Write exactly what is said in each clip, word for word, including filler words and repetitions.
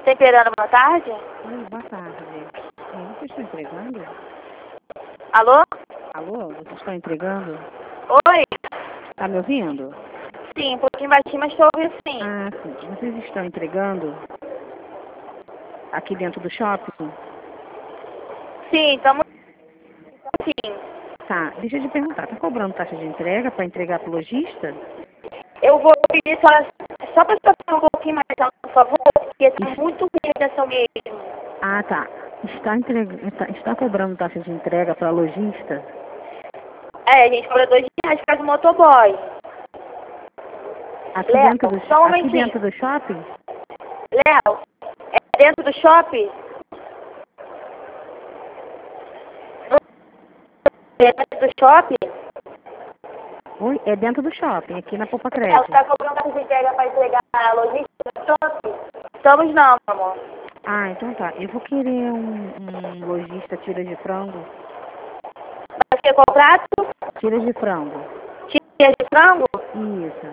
Temperando, boa tarde. Oi, boa tarde. É, vocês estão entregando? Alô? Alô, vocês estão entregando? Oi? Tá me ouvindo? Sim, um pouquinho baixinho, mas estou ouvindo sim. Ah, sim. Vocês estão entregando aqui dentro do shopping? Sim, estamos sim. Tá, deixa eu te perguntar, tá cobrando taxa de entrega para entregar pro lojista? Eu vou pedir só, só para você falar um pouquinho mais alto, por favor, porque está muito ruim a ligação mesmo. Ah, tá. Está, entrega... está, está cobrando taxa de entrega para lojista? É, a gente cobra dois reais por causa do motoboy. Aqui, Léo, dentro do, só um aqui momentinho. dentro do shopping? Léo, é dentro do shopping? É dentro do shopping? Oi, é dentro do shopping, aqui na Popa Léo, Crédito. você está cobrando taxa de entrega para entregar a logística no shopping? Estamos não, meu amor. Ah, então tá. Eu vou querer um, um lojista tira de frango. Vai ser comprado? Tira de frango. Tira de frango? Isso.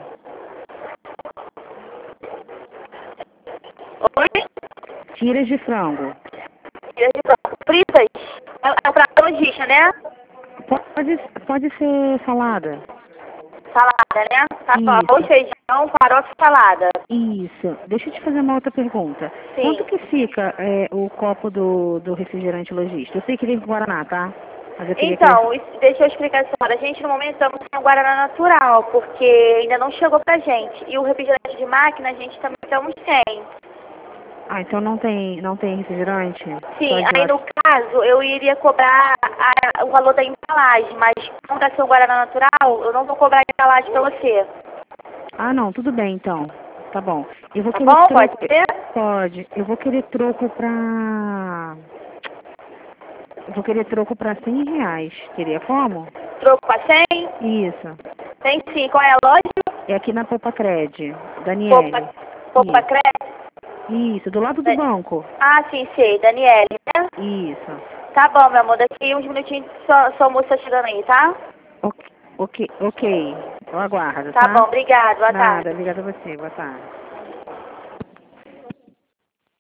Oi? Tiras de frango. Tira de frango. Fritas? É para logística, né? Pode, pode ser salada. Salada, né? Tá bom. Isso. Arroz, feijão, farofa e salada. Isso. Deixa eu te fazer uma outra pergunta. Sim. Quanto que fica é, o copo do, do refrigerante logista? Eu sei que ele é em Guaraná, tá? Mas eu queria Então, que... isso- deixa eu explicar a senhora. A gente, no momento, estamos sem o Guaraná natural, porque ainda não chegou pra gente. E o refrigerante de máquina, a gente também estamos sem. Ah, então não tem, não tem refrigerante? Sim, Só de aí no lá- caso, eu iria cobrar a- o valor da embalagem, mas como está seu Guaraná natural, eu não vou cobrar a embalagem pra você. Ah, não, tudo bem então. Tá bom. Eu vou Tá querer bom? troco... Pode ser? Pode. Eu vou querer troco pra... Eu vou querer troco pra cem reais. Queria como? Troco pra cem? Isso. Tem sim. Qual é a loja? É aqui na Popa Cred, Daniele. Poupa, Poupa Isso. Crédito? Isso, do lado do banco. Ah, sim, sei. Daniele, né? Isso. Tá bom, meu amor. Daqui uns minutinhos sua, sua almoço tá chegando aí, tá? Ok, ok, ok. Eu aguardo, Tá tá? bom, obrigado. Boa tarde. Nada, obrigada a você. Boa tarde.